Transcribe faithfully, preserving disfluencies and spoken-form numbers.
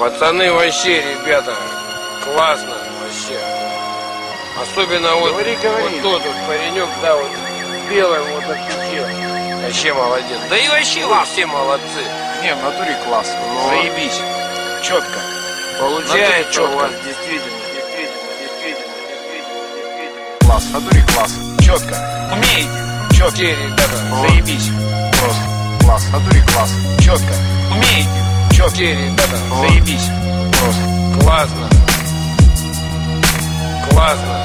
Пацаны вообще, ребята, классно вообще. Особенно вот, говори, говори. вот тот вот паренек, да, вот белый вот отличил. Вообще молодец. Да и вообще вы все молодцы. Не, в натуре класс. Но... Заебись. Четко. Получается четко. у вас действительно, действительно, действительно, действительно, действительно. Класс, в натуре класс. Четко. Умеете. Четко. Все, ребята, Заебись. Просто. Класс, в натуре класс. Четко. Умеете. Четко. все, ребята, Заебись. Просто. классно. Классно.